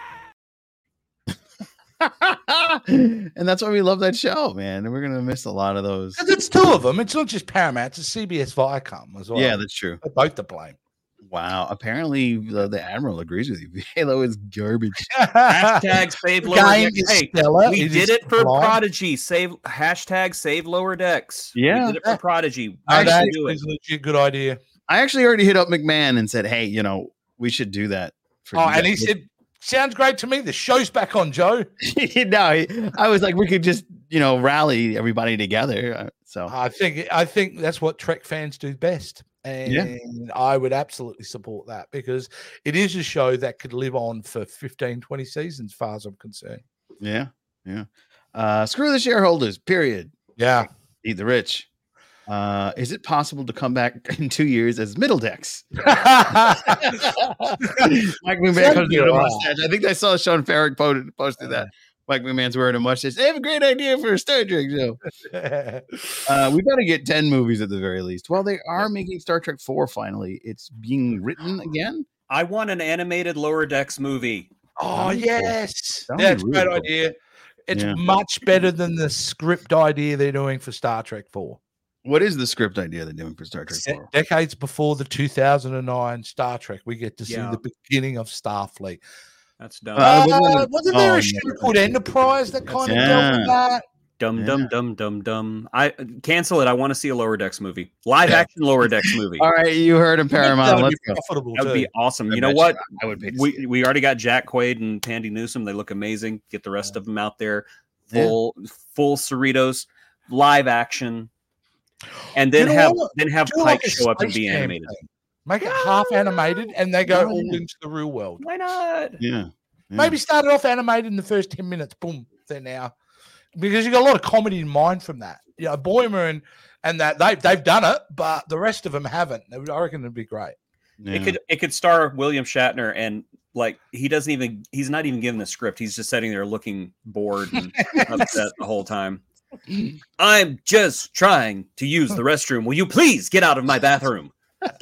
ass. And that's why we love that show, man. And we're gonna miss a lot of those. It's two of them. It's not just Paramount. It's CBS Viacom as well. Yeah, that's true. They're both to blame. Wow. Apparently, the Admiral agrees with you. Halo is garbage. Hashtag save lower Game decks. is Hey, stellar. we It did is it for flawed. Prodigy. Hashtag save lower decks. Yeah. We did it for Prodigy. Oh, that do it. is a legit good idea. I actually already hit up McMahon and said, "Hey, we should do that." For you And he guys." said, "Sounds great to me. The show's back on, Joe." No, I was like, we could just rally everybody together. So I think that's what Trek fans do best. And I would absolutely support that because it is a show that could live on for 15, 20 seasons, as far as I'm concerned. yeah. Screw the shareholders. Period. Yeah. Eat the rich. Is it possible to come back in 2 years as Middle Decks? Mike McMahon comes in a mustache. I think I saw Sean Farrick posted that. Mike McMahon's wearing a mustache. They have a great idea for a Star Trek show. We got to get 10 movies at the very least. Well, they are making Star Trek 4 finally. It's being written again. I want an animated lower decks movie. Oh, yes. That'd be That's a really great cool. idea. It's Yeah. much better than the script idea they're doing for Star Trek 4. What is the script idea they're doing for Star Trek 4? Decades before the 2009 Star Trek, we get to see Yeah. the beginning of Starfleet. That's dumb. Wasn't there a show called Enterprise that kind of dealt with that? Dumb. I cancel it. I want to see a lower decks movie. Live action lower decks movie. All right, you heard him, Paramount. That would Let's be go. profitable That would too. be awesome. I You know bet what? I would pay to see We already got Jack Quaid and Tandy Newsom. They look amazing. Get the rest of them out there. Full Cerritos, live action. And then You know have what? have Do Pike like a show up and Space be Jam animated. thing. Make it half animated and they go Why all not? into the real world. Why not? Yeah. Maybe start it off animated in the first 10 minutes. Boom, there now. Because you got a lot of comedy in mind from that. Boimer and that they've done it, but the rest of them haven't. I reckon it'd be great. Yeah. It could star William Shatner and he's not even given the script. He's just sitting there looking bored and upset the whole time. I'm just trying to use the restroom. Will you please get out of my bathroom? Oh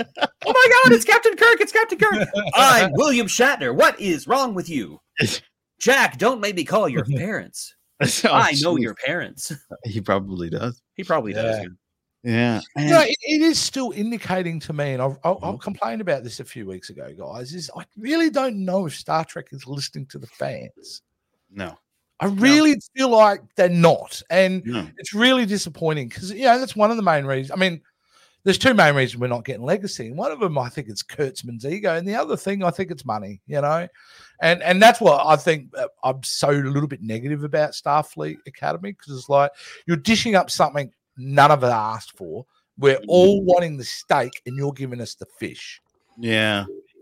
my God, it's Captain Kirk. It's Captain Kirk. I'm William Shatner. What is wrong with you? Jack, don't make me call your parents. Oh, I know geez. your parents. He probably does. He probably does. Yeah. It is still indicating to me, and I'll complain about this a few weeks ago, guys, is I really don't know if Star Trek is listening to the fans. No. I really feel like they're not. And No. it's really disappointing because, that's one of the main reasons. I mean, there's two main reasons we're not getting Legacy. And one of them, I think it's Kurtzman's ego. And the other thing, I think it's money, And that's what I think I'm so a little bit negative about Starfleet Academy because it's like you're dishing up something none of us asked for. We're all wanting the steak and you're giving us the fish. Yeah.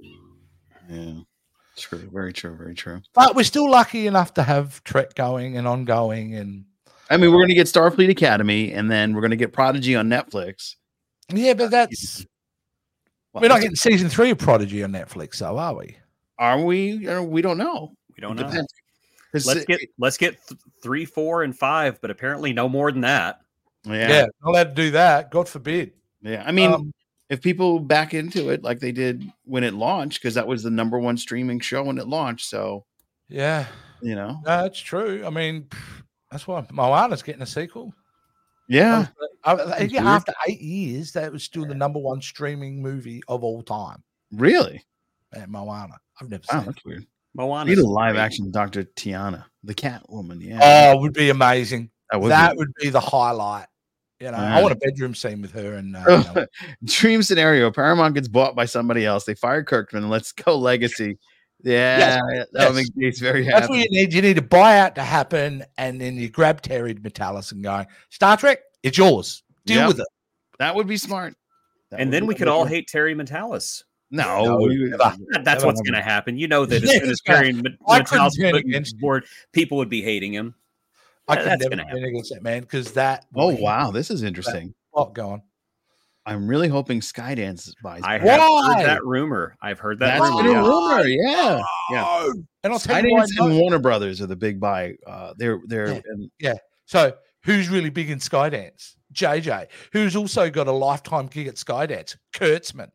Yeah. True. Very true. Very true. But we're still lucky enough to have Trek going and ongoing. And I mean, we're going to get Starfleet Academy and then we're going to get Prodigy on Netflix. yeah, but that's we're not getting season 3 of Prodigy on Netflix, though, are we? Are we? We don't know. We don't It know. depends. 'Cause Let's get 3, 4, and 5, but apparently no more than that. Yeah, not allowed to do that. God forbid. Yeah. I mean, if people back into it like they did when it launched, because that was the #1 streaming show when it launched. So, Yeah, no, that's true. I mean, that's why Moana's getting a sequel. yeah. I think after 8 years, that was still the #1 streaming movie of all time. Really? Yeah, Moana. I've never Wow, seen it. that's weird. Moana. Need a live action Dr. Tiana, the cat woman. Yeah. Oh, it would be amazing. That Would be the highlight. I Yeah. want a bedroom scene with her and Dream scenario. Paramount gets bought by somebody else. They fire Kirkman. Let's go Legacy. Yeah, that would make Gates very happy. That's what you need. You need a buyout to happen, and then you grab Terry Metalis and go, Star Trek, it's yours. Deal with it. That would be smart. And then we could all hate Terry Metalis. No, That's what's going to happen. You know that as soon as Terry Metalis put him board, people would be hating him. I could That's never gonna win against that man because that. Oh wow, this is interesting. What going? I'm really hoping Skydance buys. I have Why? heard that rumor. I've heard that That's rumor. been a yeah. rumor. Yeah. Oh, and I'll tell you why. Skydance and Warner Brothers are the big buy. They're and So who's really big in Skydance? JJ, who's also got a lifetime gig at Skydance. Kurtzman.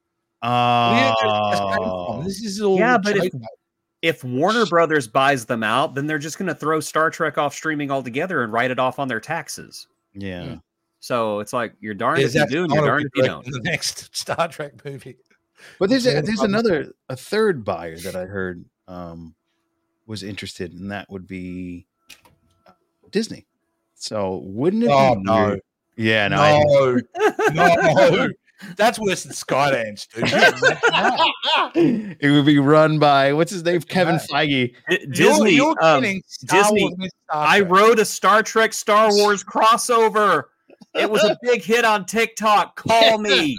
This is all. Yeah, but JJ. if Warner Brothers buys them out, then they're just going to throw Star Trek off streaming altogether and write it off on their taxes. yeah. So it's like you're darned Is if you that do, and you're gonna darned be if you great don't. in the next Star Trek movie. But there's a third buyer that I heard was interested, and that would be Disney. So wouldn't it? Oh be no, weird? Yeah, no. no, that's worse than Skydance, dude. It would be run by what's his name, Kevin Feige. Disney. You're kidding. Star Disney. Wars meets Star I Trek. wrote a Star Trek Star Wars crossover. It was a big hit on TikTok. Call me.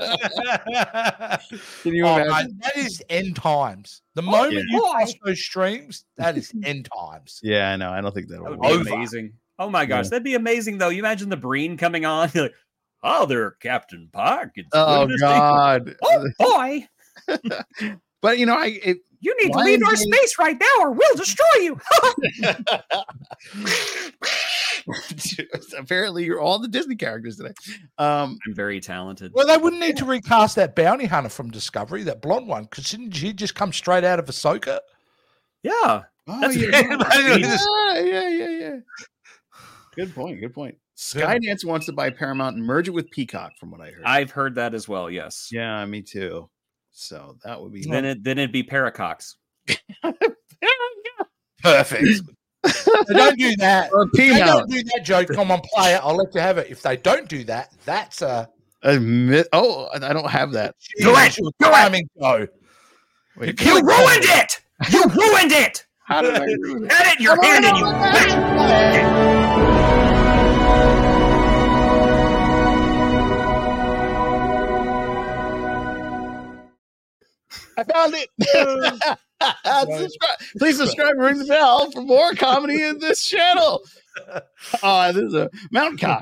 Can you Oh, imagine? mate, that is end times. The moment you cross those streams, that is end times. Yeah, I know. I don't think that'll That work. would be amazing. Oh my gosh, that'd be amazing though. You imagine the Breen coming on. You're like, oh, there, Captain Pike. It's Oh good to see you." God! Oh boy, But you know, you need to Why leave is our he- space right now, or we'll destroy you. apparently you're all the Disney characters today. I'm very talented. Well, they wouldn't need to recast that bounty hunter from Discovery, that blonde one, because didn't she just come straight out of Ahsoka? Yeah, Oh, That's yeah. Good point. Skydance wants to buy Paramount and merge it with Peacock, from what I heard. I've heard that as well. Yes. Yeah, me too. So that would be Then it'd be Paracox. Perfect. They don't do that. Or They Peanut. don't do that, Joe. Come on, play it. I'll let you have it. If they don't do that, that's a Oh, I don't have that. timing, Joe. Wait, You ruined it. You ruined it. how did I do that? Edit your hand and you. I found it. Please subscribe and ring the bell for more comedy in this channel. Oh, this is a mountain cock.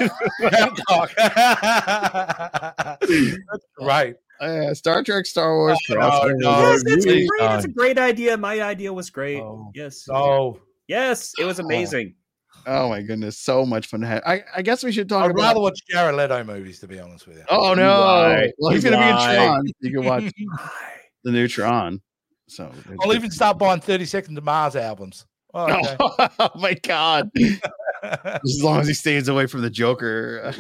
That's right. Star Trek, Star Wars. No, crossover. no, Yes, it's Really great. It's a great idea. My idea was great. Oh. Yes. So Yes, it was amazing. Oh my goodness, so much fun to have. I guess we should talk I'd about. rather watch Jared Leto movies, to be honest with you. Oh no! Why? Well, he's going to be in Why? Tron. You can watch the new Tron. So I'll even start buying 30 Seconds to Mars albums. Oh, okay. Oh my god! As long as he stays away from the Joker.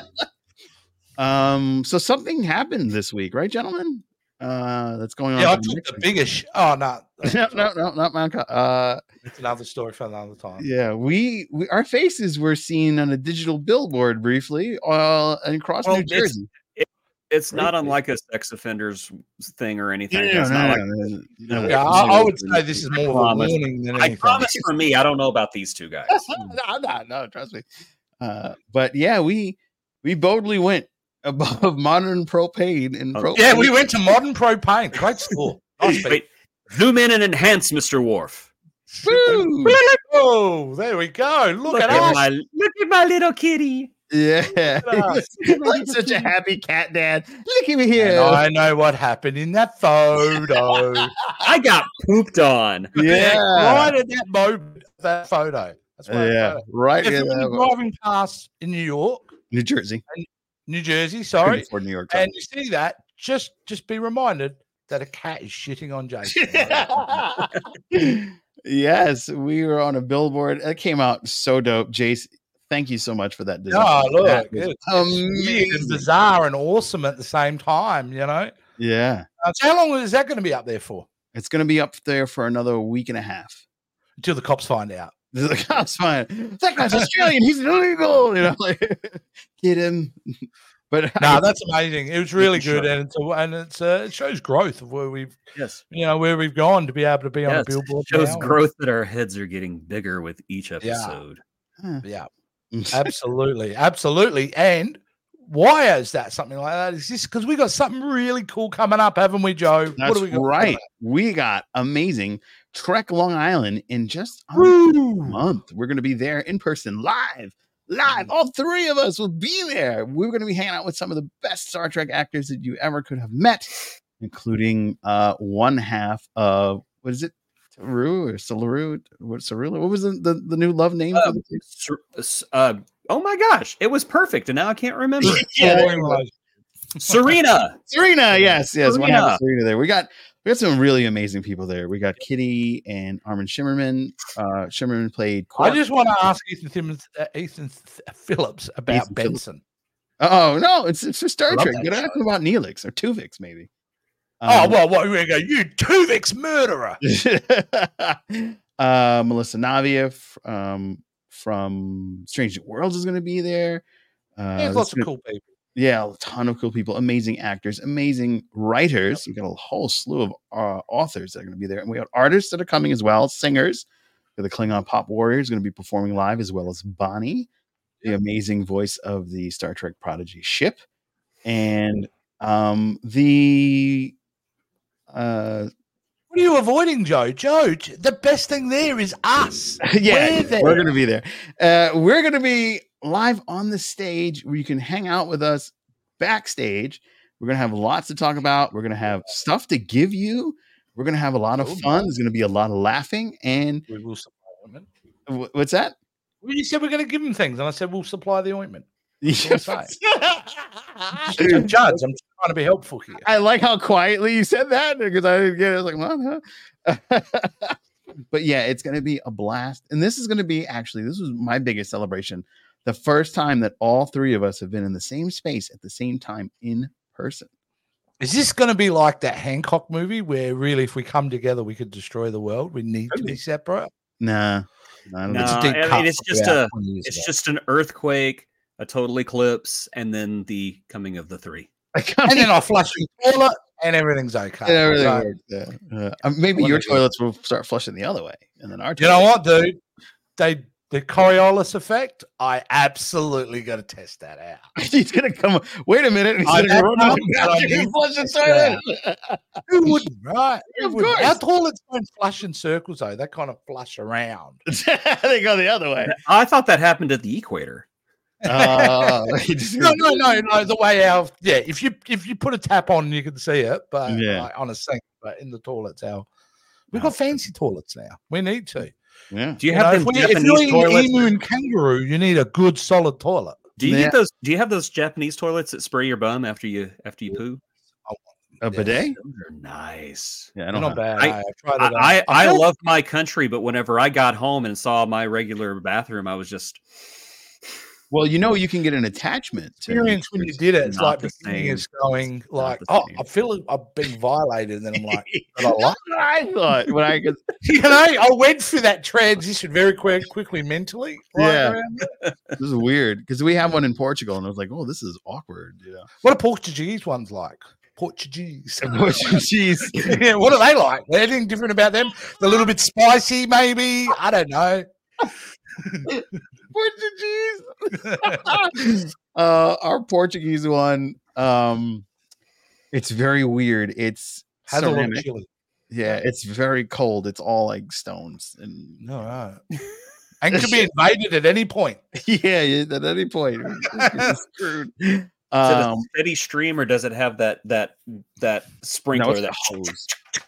So something happened this week, right, gentlemen? That's going on. Yeah, I for took next the week. biggest. Oh, no. no, not Mount. It's another story for another time. Yeah, we our faces were seen on a digital billboard briefly, across Well, New Jersey. It's not Great. unlike a sex offenders thing or anything. No, It's no, not no, like no, no, no. Yeah, I would say this is more of a Promise. warning than I anything. promise for me, I don't know about these two guys. No, trust me. But yeah, we boldly went above modern propane and propane. Yeah, we went to Modern Propane. Great store. Nice Wait, zoom in and enhance, Mr. Worf. Woo! Oh, there we go. Look at us. Look at my little kitty. Yeah, like such a happy cat dad. Look at me here. And I know what happened in that photo. I got pooped on. Yeah, Right at that moment, that photo. That's why yeah, right. If Yeah, you're driving past in New York, New Jersey, New Jersey, sorry, for New York. and you see that, just be reminded that a cat is shitting on Jason. Yes, we were on a billboard. It came out so dope. Jace, thank you so much for that design. Oh, look, That was it's weird and amazing. bizarre and awesome at the same time, you know? Yeah, So how long is that going to be up there for? it's going to be up there for another week and a half. Until the cops find out. The cops fine. That guy's Australian. He's illegal. You know, like, get him. But No, that's amazing. It was really Sure. good, and it shows growth of where we've Yes. where we've gone to be able to be on a Yes. billboard. Shows now. growth that our heads are getting bigger with each episode. Yeah, absolutely, absolutely. And why is that something like that? Is this because we got something really cool coming up, haven't we, Joe? That's what do we got? right. We got amazing Trek Long Island in just a Woo! month. We're going to be there in person live live. All three of us will be there. We're going to be hanging out with some of the best Star Trek actors that you ever could have met, including one half of, what is it? Saru or Solaru? What Sarula? What was the new love name for the place? Oh my gosh, it was perfect, and now I can't remember. Serena. Yes. Serena. One half of Serena there. We got some really amazing people there. We got Kitty and Armin Shimmerman. Shimmerman played Quark. I just want to ask Ethan Phillips about Ethan Benson. Oh no, it's for Star love Trek. that Get show. asking about Neelix or Tuvix maybe. What we go? You Tuvix murderer. Melissa Navia from Strange New Worlds is going to be there. There's lots of cool people. Yeah, a ton of cool people, amazing actors, amazing writers. We got a whole slew of authors that are going to be there, and we got artists that are coming as well, singers. The Klingon Pop Warriors going to be performing live, as well as Bonnie, the amazing voice of the Star Trek Prodigy ship, and What are you avoiding, Joe? Joe, the best thing there is us. Yeah, We're there. we're going to be there. We're going to be live on the stage where you can hang out with us backstage. We're going to have lots to talk about. We're going to have stuff to give you. We're going to have a lot of fun. There's going to be a lot of laughing. And We will supply ointment. What's that? Well, you said we're going to give them things, and I said we'll supply the ointment. Judge, I'm trying to be helpful here. I like how quietly you said that because I didn't get it. I was like, well, huh? But yeah, it's going to be a blast. And this is going to be this was my biggest celebration. The first time that all three of us have been in the same space at the same time in person. Is this going to be like that Hancock movie where really, if we come together, we could destroy the world? We need to be separate. Nah, I don't No, think so. I mean, it's just an earthquake, a total eclipse, and then the coming of the three. And then I flush the toilet, and everything's okay. Yeah, everything So, works, yeah. Maybe your toilets will start flushing the other way, and then our you know what, dude? The Coriolis effect, I absolutely got to test that out. He's gonna come. Wait a minute. He's gonna run out and flush the toilet. Who wouldn't, right? Of course. Our toilets don't flush in circles, though. They kind of flush around. They go the other way. I thought that happened at the equator. No. The way if you put a tap on, you can see it, but like, on a sink, but in the toilets, we've got fancy toilets now. We need to. Yeah. Do you have them if Japanese you're eating toilets? emu and kangaroo, you need a good solid toilet. Do you get those? Do you have those Japanese toilets that spray your bum after you poo? A bidet? Those are nice. Yeah, I Not don't know. bad. I- tried it out. I love my country, but whenever I got home and saw my regular bathroom, I was just Well, you can get an attachment. experience when you did it. It's Not like the beginning same. is going like, the oh, same. I feel I've been violated, and then I'm like, but I like it. I thought when I could. I went through that transition very quickly mentally. Yeah. around it. This is weird because we have one in Portugal, and I was like, "Oh, this is awkward." What are Portuguese ones like? Portuguese. Jeez. Yeah, what are they like? Anything different about them? They're a little bit spicy, maybe. I don't know. Portuguese. Our Portuguese one, it's very weird. It's Has a lot of ceramic. chili. Yeah, it's very cold. It's all like stones and All right. And can be invaded at any point. yeah, at any point. You're screwed. is it a steady stream or does it have that sprinkler No, that it's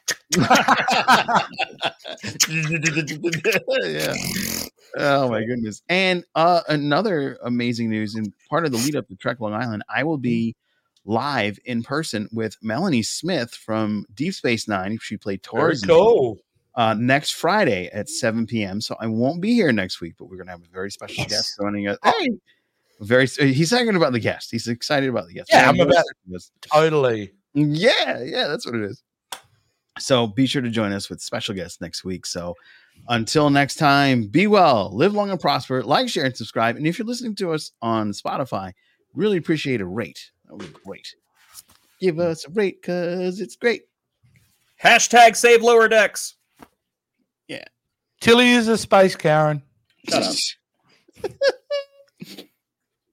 yeah. Oh my goodness. And another amazing news and part of the lead up to Trek Long Island, I will be live in person with Melanie Smith from Deep Space Nine. She played Torres next Friday at 7 p.m. So I won't be here next week, but we're gonna have a very special guest joining us. Hey, he's talking about the guest. He's excited about the guest. Yeah, I'm about totally. Yeah, that's what it is. So be sure to join us with special guests next week. So until next time, be well, live long and prosper, like, share, and subscribe. And if you're listening to us on Spotify, really appreciate a rate. That would be great. Give us a rate because it's great. Hashtag save lower decks. Yeah. Tilly is a space Karen. Shut up.